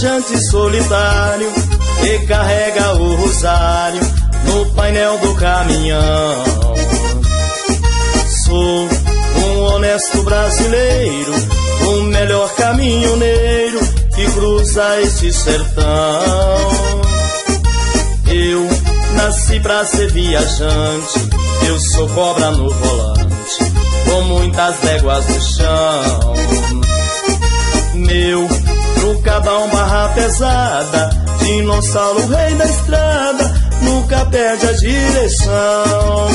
viajante solitário que carrega o rosário no painel do caminhão. Sou um honesto brasileiro, o melhor caminhoneiro que cruza este sertão. Eu nasci pra ser viajante, eu sou cobra no volante, com muitas léguas no chão. Meu trucadão barra pesada, dinossauro rei da estrada, nunca perde a direção.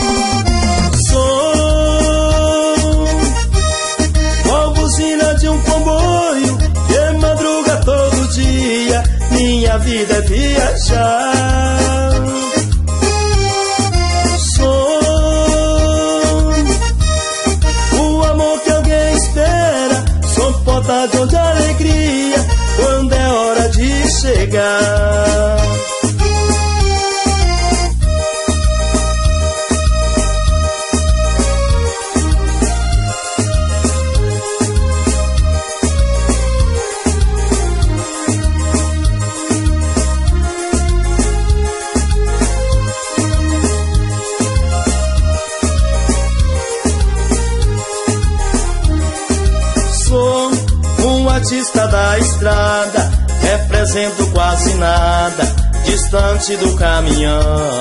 Sou a buzina de um comboio que madruga todo dia, minha vida é viajar. Sou o amor que alguém espera, sou porta de alegria quando é hora de chegar. Artista da estrada, represento quase nada, distante do caminhão.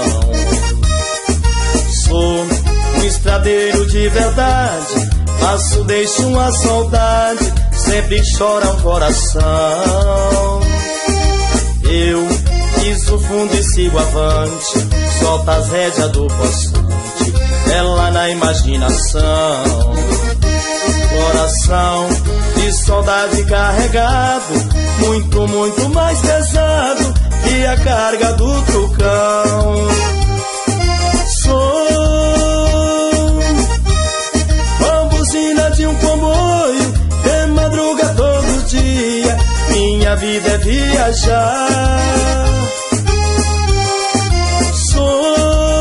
Sou um estradeiro de verdade, passo, deixo uma saudade, sempre chora um coração. Eu piso fundo e sigo avante, solta as rédeas do poçante, é lá na imaginação. Coração de saudade carregado, muito, muito mais pesado que a carga do trucão. Sou a buzina de um comboio que madruga todo dia, minha vida é viajar. Sou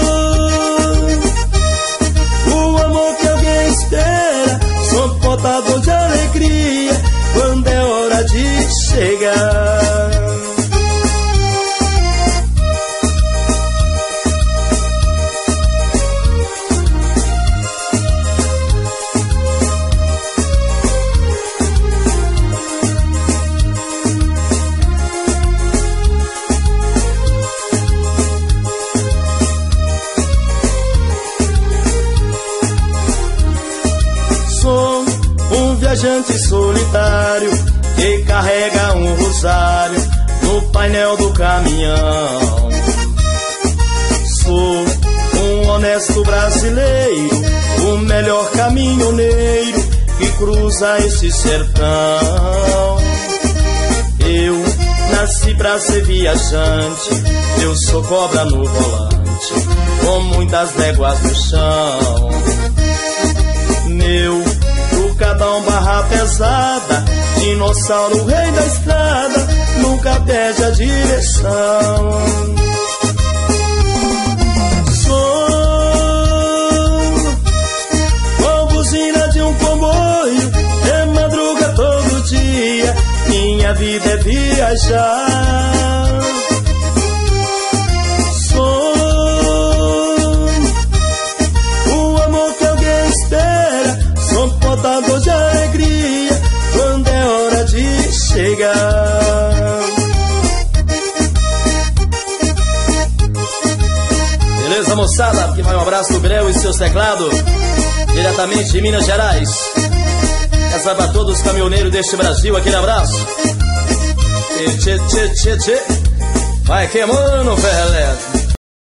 o amor que alguém espera, sou portador de alegria quando é hora de chegar. Viajante solitário que carrega um rosário no painel do caminhão. Sou um honesto brasileiro, o melhor caminhoneiro que cruza esse sertão. Eu nasci pra ser viajante, eu sou cobra no volante, com muitas léguas no chão. Meu trucadão barra pesada, dinossauro rei da estrada, nunca perde a direção. Sou a buzina de um comboio que madruga todo dia, minha vida é viajar. Sou o amor que alguém espera, sou portador de alegria quando é hora de chegar. Beleza, moçada? Aqui vai um abraço do Greu e seus teclados, diretamente de Minas Gerais. Essa é pra todos os caminhoneiros deste Brasil, aquele abraço. Tchê, tchê, tchê, tchê. Vai queimando, Ferrelete.